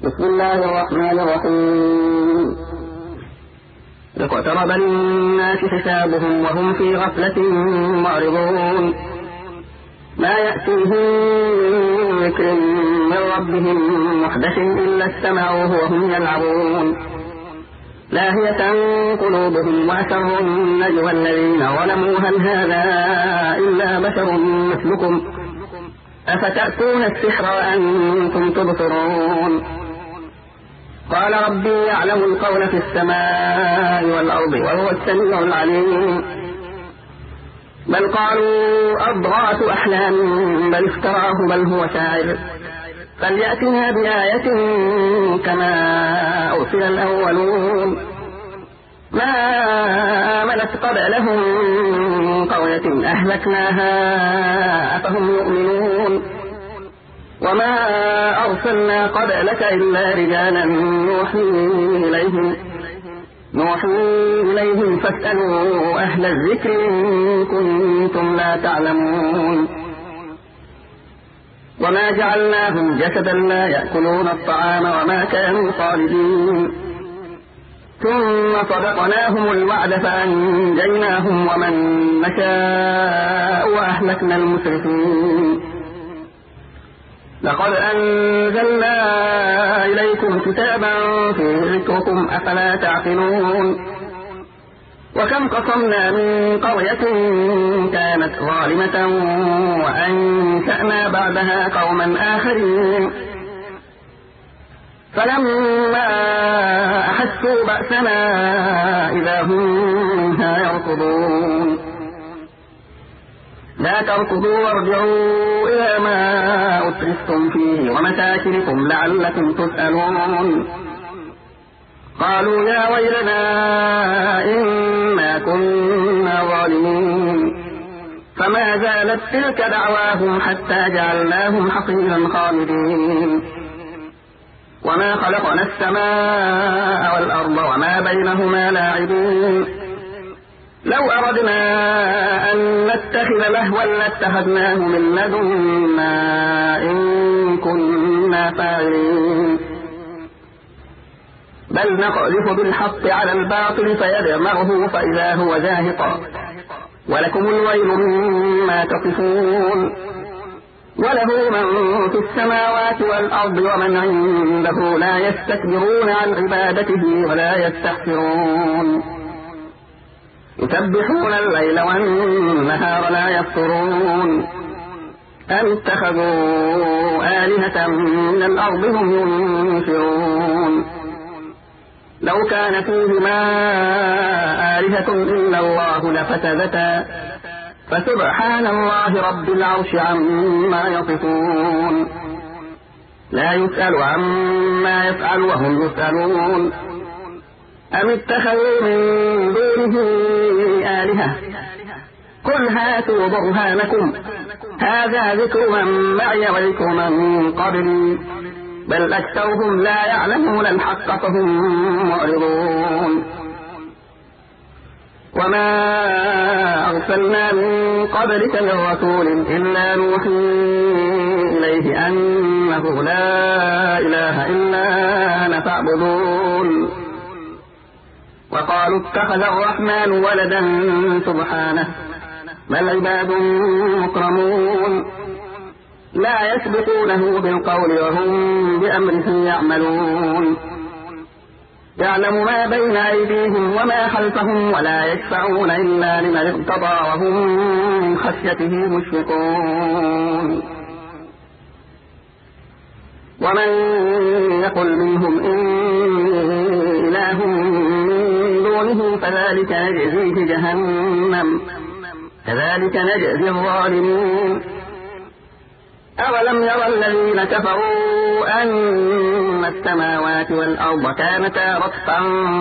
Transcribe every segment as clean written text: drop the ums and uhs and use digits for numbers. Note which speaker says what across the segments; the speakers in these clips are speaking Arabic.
Speaker 1: بسم الله الرحمن الرحيم. اقترب للناس حسابهم وهم في غفلة معرضون. ما يأتيهم من ذكر من ربهم محدث إلا استمعوه وهم يلعبون. لاهية قلوبهم وأسروا النجوى الذين ظلموا هل هذا إلا بشر مثلكم أفتأتون السحر وأنتم تبصرون. قال ربي يعلم القول في السماء والأرض وهو السميع العليم. بل قالوا أضغاث أحلام بل افتراه بل هو شاعر فليأتنا بآية كما أرسل الأولون. ما آمنت قبلهم قرية أهلكناها أفهم يؤمنون. وما أرسلنا قبلك إلا رجالا نوحي إليهم فاسألوا أهل الذكر إن كنتم لا تعلمون. وما جعلناهم جسدا لا يأكلون الطعام وما كانوا خالدين. ثم صدقناهم الوعد فأنجيناهم ومن نشاء وأهلكنا المسرفين. لقد أنزلنا إليكم كتابا فيه ذكركم أفلا تعقلون. وكم قصمنا من قرية كانت ظالمة وأنشأنا بعدها قوما آخرين فلما أحسوا بأسنا إذا هم منها يركضون. لا تركضوا وارجعوا إلى ما أترفتم فيه ومساكنكم لعلكم تسألون. قالوا يا ويلنا إنا كنا ظالمين. فما زالت تلك دعواهم حتى جعلناهم حصيدا خالدين. وما خلقنا السماء والأرض وما بينهما لاعبين. لو أردنا أن نتخذ لهوا لاتخذناه من لدنا إن كنا فاعلين. بل نقذف بالحق على الباطل فيدمغه فإذا هو زاهق ولكم الويل مما تصفون. وله من في السماوات والأرض ومن عنده لا يستكبرون عن عبادته ولا يستحسرون. يسبحون الليل والنهار لا يفترون. أم اتخذوا آلهة من الأرض هم ينشرون. لو كان فيهما آلهة إلا الله لفسدتا فسبحان الله رب العرش عما يصفون. لا يسأل عما يفعل وهم يسألون. أم اتخذوا من دونه آلهة قل هاتوا برهانكم هذا ذكر من معي وذكر من قبلي بل أكثرهم لا يعلمون الحق فهم معرضون. وما أرسلنا من قبلك من رسول إلا نوحي إليه أنه لا إله إلا أنا فاعبدون. وقالوا اتخذ الرحمن ولدا سبحانه بل عباد مكرمون لا يسبقونه بالقول وهم بأمره يعملون. يعلم ما بين أيديهم وما خلفهم ولا يشفعون إلا لمن ارتضى وهم من خشيته مشفقون. ومن يقل منهم إني إله من دونه فذلك نجزيه جهنم كذلك نجزي الظالمين. أولم يرى الذين كفروا أن السماوات والأرض كانتا رتقا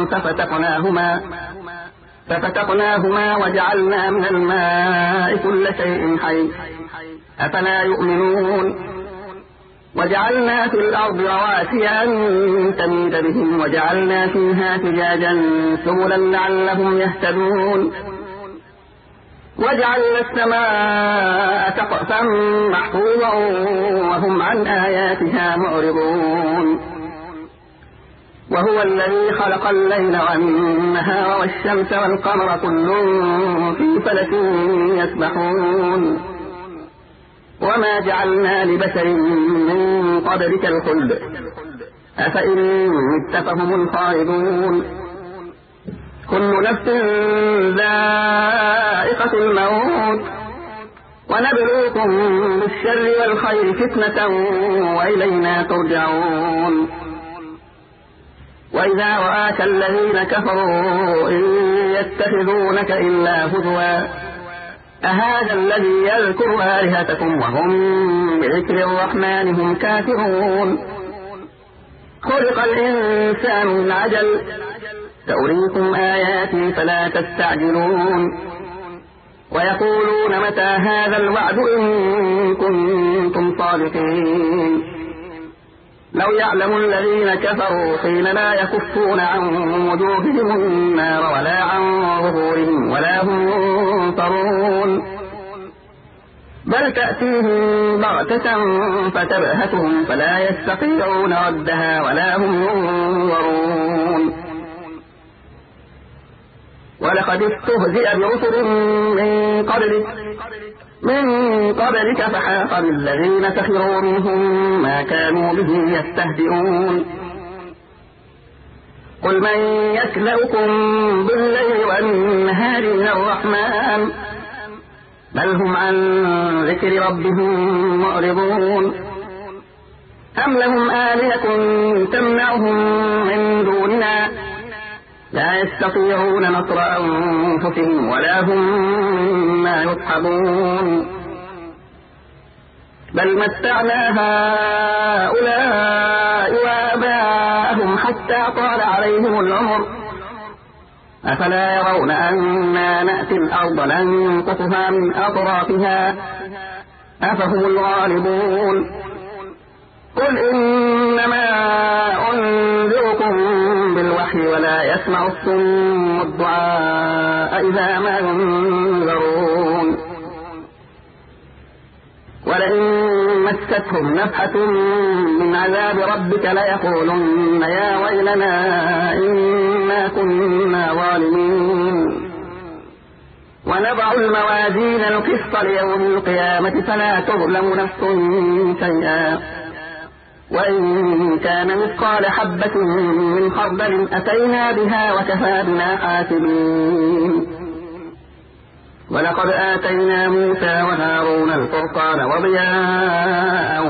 Speaker 1: ففتقناهما وجعلنا من الماء كل شيء حي أفلا يؤمنون. وجعلنا في الأرض رواسي أن تميد بهم وجعلنا فيها فجاجا سبلا لعلهم يهتدون. وجعلنا السماء سقفا محفوظا وهم عن آياتها معرضون. وهو الذي خلق الليل والنهار والشمس والقمر كل في فلك يسبحون وما جعلنا لبشر من قبلك الخلد أفإن مت فهم الخالدون كل نفس ذائقة الموت ونبلوكم بالشر والخير فتنة وإلينا ترجعون وإذا رآك الذين كفروا إن يتخذونك إلا هزوا أهذا الذي يذكر آلهتكم وهم بذكر الرحمن هم كافرون خلق الإنسان من عجل سأريكم آياتي فلا تستعجلون ويقولون متى هذا الوعد إن كنتم صادقين لو يعلم الذين كفروا حين لا يكفون عن وجوههم النار ولا عن ظهورهم ولا هم ينصرون بل تأتيهم بغتة فتبهتهم فلا يستطيعون ردها ولا هم ينظرون ولقد استهزئ برسل من قبلك فحاق بالذين سخروا منهم ما كانوا به يستهزئون قل من يكلؤكم بالليل والنهار من الرحمن بل هم عن ذكر ربهم معرضون أم لهم آلهة تمنعهم من دوننا لا يستطيعون نصر أنفسهم ولا هم ما يصحبون بل متعنا هؤلاء وآباءهم حتى طال عليهم العمر أفلا يرون أنا نأتي الأرض ننقصها من أطرافها أفهم الغالبون قل إنما أنذركم بالوحي ولا يسمع الصم الدعاء إذا ما ينذرون ولئن مستهم نفحة من عذاب ربك ليقولن يا ويلنا إنا كنا ظالمين ونضع الموازين القسط ليوم القيامة فلا تظلم نفس شيئا وإن كان مثقال حبة من خردل أتينا بها وكفى بنا حاسبين ولقد آتينا موسى وهارون الفرقان وضياء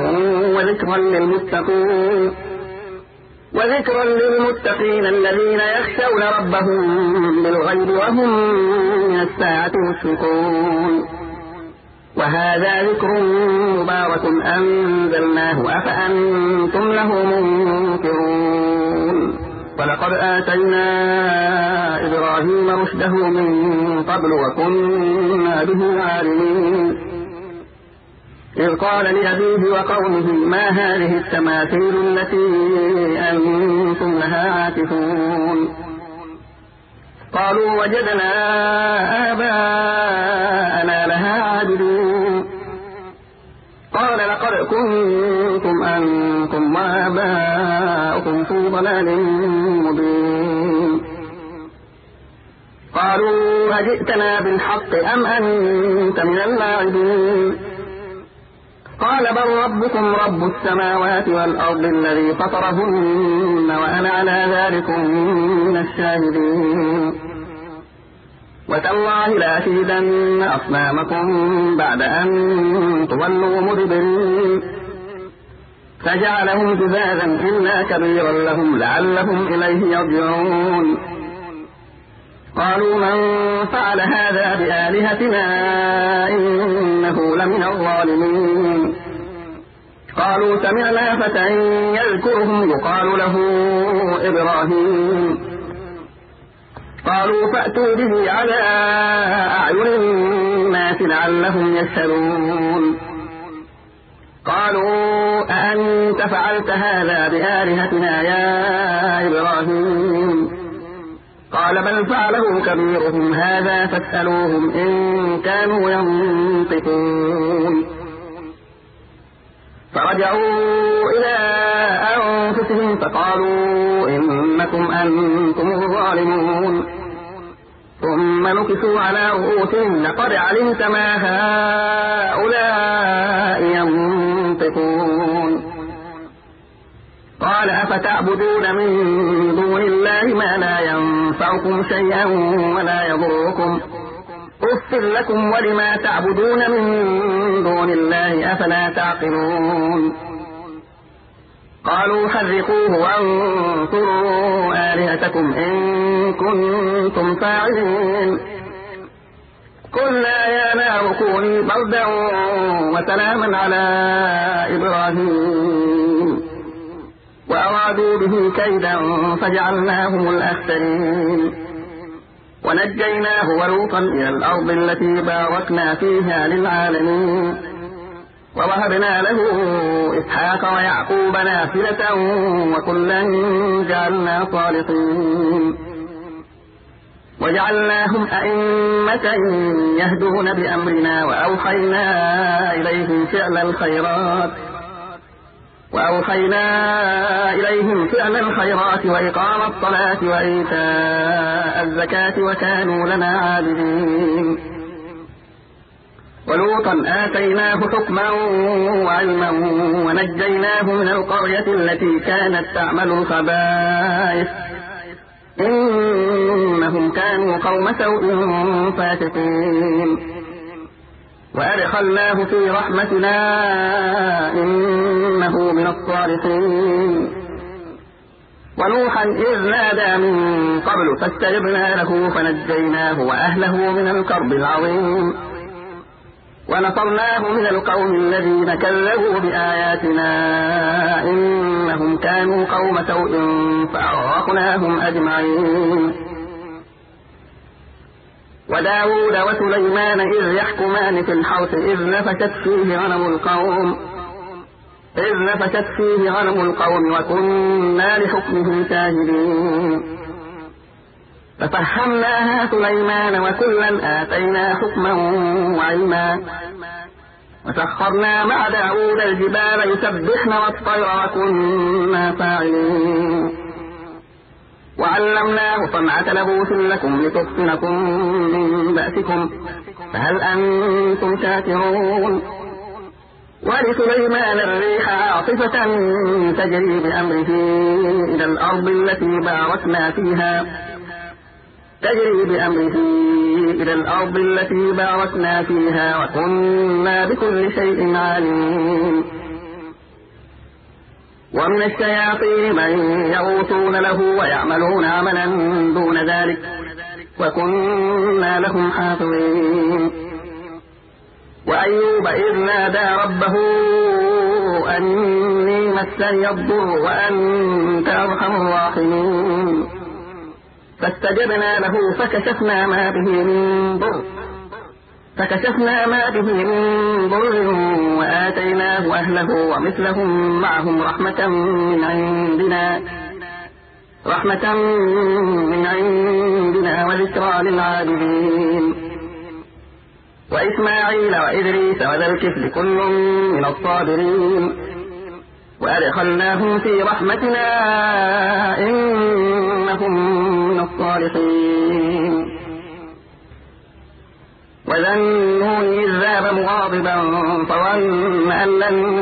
Speaker 1: وذكرا للمتقين الذين يخشون ربهم بالغيب وهم من الساعة مشفقون وهذا ذكر مبارك أنزلناه أفأنتم له منكرون ولقد آتينا إبراهيم رشده من قبل وكنا به عالمين إذ قال لأبيه وقومه ما هذه التماثيل التي أنتم لها عاكفون قالوا وجدنا آباءنا لها عابدين قال لقد كنتم أنتم وآباؤكم في ضلال مبين قالوا أجئتنا بالحق أم أنت من اللاعبين قال بل ربكم رب السماوات والأرض الذي فطرهن وأنا على ذلك من الشاهدين وتالله لأكيدن أصنامكم بعد أن تولوا مدبرين فجعلهم جذاذا إلا كبيرا لهم لعلهم إليه يرجعون قالوا من فعل هذا بآلهتنا إنه لمن الظالمين قالوا سمعنا فتى يذكرهم يقال له إبراهيم قالوا فأتوا به على أعين الناس لعلهم يشهدون قالوا أأنت فعلت هذا بآلهتنا يا إبراهيم قال بل فعله كبيرهم هذا فاسألوهم إن كانوا ينطقون فرجعوا إلى أنفسهم فقالوا أنكم أنتم الظالمون ثم نكسوا على رؤوسهم لقد علمت ما هؤلاء ينطقون قال أفتعبدون من دون الله ما لا ينفعكم شيئا ولا يضركم أفر لكم ولما تعبدون من دون الله أفلا تعقلون قالوا حرقوه وانصروا آلهتكم إن كنتم فاعلين قلنا يا نار كوني بردا وسلاما على إبراهيم وأرادوا به كيدا فجعلناهم الأخسرين ونجيناه ولوطا إلى الأرض التي باركنا فيها للعالمين ووهبنا له إسحاق ويعقوب نافلة وكلا جعلنا صالحين وجعلناهم أئمة يهدون بأمرنا وأوحينا إليهم فعل الخيرات وإقام الصلاة وإيتاء الزكاة وكانوا لنا عابدين ولوطا آتيناه حكما وعلما ونجيناه من القرية التي كانت تعمل الخبائث إنهم كانوا قوم سوء فاسقين وأدخلناه في رحمتنا إنه من الصالحين ونوحا إذ نادى من قبل فاستجبنا له فنجيناه وأهله من الكرب العظيم ونصرناه من القوم الذين كذبوا بآياتنا إنهم كانوا قوم سوء فأغرقناهم أجمعين وداود وسليمان إذ يحكمان في الحرث إذ نفشت فيه غنم القوم وكنا لحكمه شاهدين ففهمناها سليمان وكلا آتينا حكما وعلما وسخرنا مع داود الجبال يسبحن والطير وكنا فاعلين وعلمناه صنعة لبوس لكم لتحصنكم من بأسكم فهل أنتم شاكرون ولسليمان الريح عاصفة تجري بأمره إلى الأرض التي باركنا فيها وكنا بكل شيء عالمين ومن الشياطين من يغوصون له ويعملون عملا دون ذلك وكنا لهم حافظين وأيوب إذ نادى ربه أني مسني الضر وأنت أرحم الراحمين فاستجبنا له فكشفنا ما به من ضر وآتيناه أهله ومثلهم معهم رحمة من عندنا وذكرى للعابدين وإسماعيل وإدريس وذا الكفل كل من الصابرين وأدخلناهم في رحمتنا إنهم من الصالحين وذا النون إذ ذهب مغاضبا فظن أن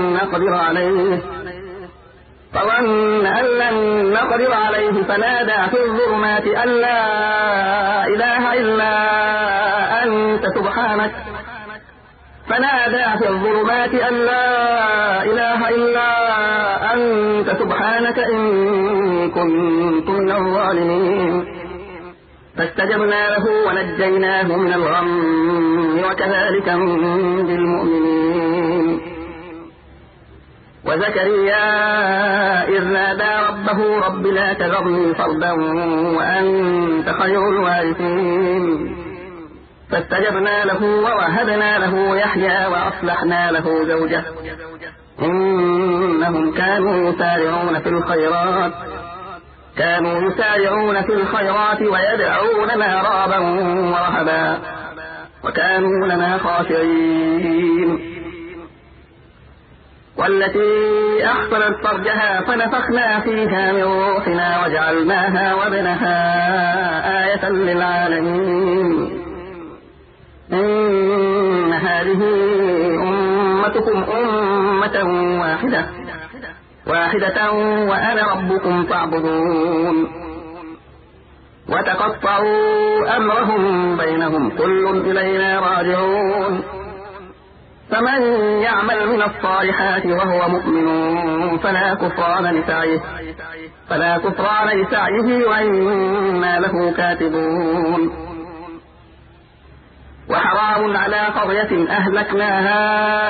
Speaker 1: لن نقدر عليه فنادى في الظلمات أن لا إله إلا أنت سبحانك إني كنت من الظالمين فاستجبنا له ونجيناه من الغم وكذلك ننجي المؤمنين وزكريا إذ نادى ربه رب لا تذرني فردا وأنت خير الوارثين فاستجبنا له ووهبنا له يحيى وأصلحنا له زوجه إنهم كانوا يسارعون في الخيرات ويدعوننا رغبا ورهبا وكانوا لنا خاشعين والتي أحصنت فرجها فنفخنا فيها من روحنا وجعلناها وابنها آية للعالمين. إن هذه أمتكم أمة واحدة وأنا ربكم فاعبدون. وتقطعوا أمرهم بينهم كل إلينا راجعون. فمن يعمل من الصالحات وهو مؤمن فلا كفران لسعيه وإنا له كاتبون. وحرام على قرية أهلكناها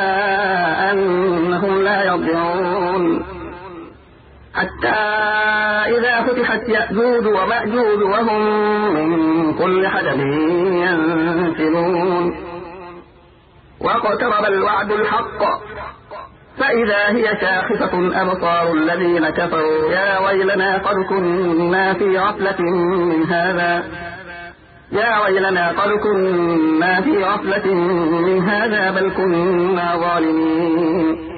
Speaker 1: أنهم لا يرجعون حتى إذا فتحت يأجوج ومأجوج وهم من كل حدب ينسلون. واقترب الوعد الحق فإذا هي شاخصة أبصار الذين كفروا يا ويلنا قد كنا في غفلة من هذا بل كنا ظالمين.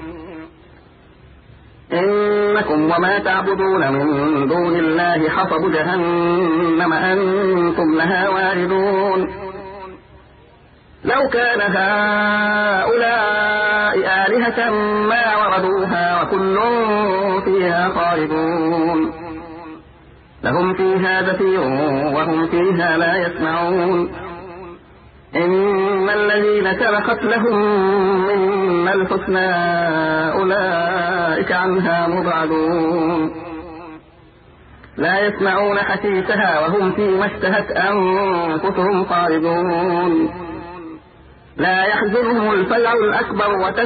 Speaker 1: إنكم وما تعبدون من دون الله حصب جهنم أنتم لها واردون. لو كان هؤلاء آلهة ما وردوها وكل فيها خالدون. لهم فيها زفير وهم فيها لا يسمعون. إن الذين سبقت لهم منا الحسنى أولئك عنها مبعدون. لا يسمعون حسيسها وهم فيما اشتهت أنفسهم خالدون. لا يحزنهم الفزع الأكبر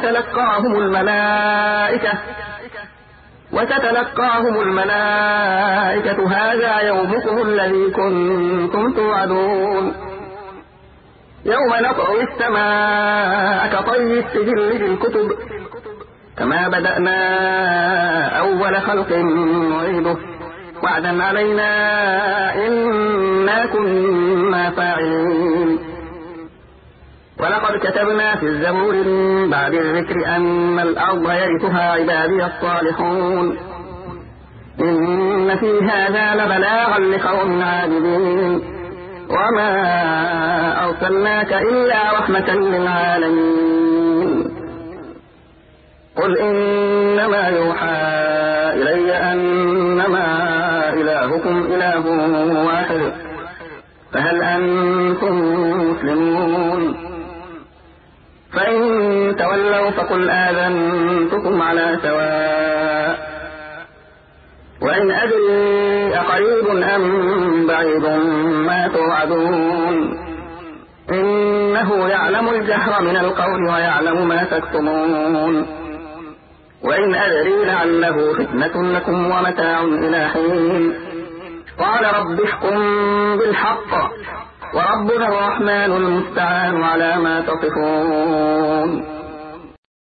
Speaker 1: وتتلقاهم الملائكة هذا يومكم الذي كنتم توعدون. يوم نطوي السماء كطي السجل للكتب كما بدأنا أول خلق نعيده وعدا علينا إنا كنا فاعلين. ولقد كتبنا في الزبور من بعد الذكر أن الأرض يرثها عبادي الصالحون. إن في هذا لبلاغا لقوم عابدين. وما أرسلناك إلا رحمة للعالمين. قل إنما يوحى إلي أنما إلهكم إله واحد فهل أنتم مسلمون؟ فإن تولوا فقل آذنتكم على سواء. وإن أدري أقريب أم بعيد ما توعدون. إنه يعلم الجهر من القول ويعلم ما تكتمون. وإن أدري لعله فتنة لكم ومتاع إلى حين. قال رب احكم بالحق وربنا الرحمن المستعان على ما تصفون.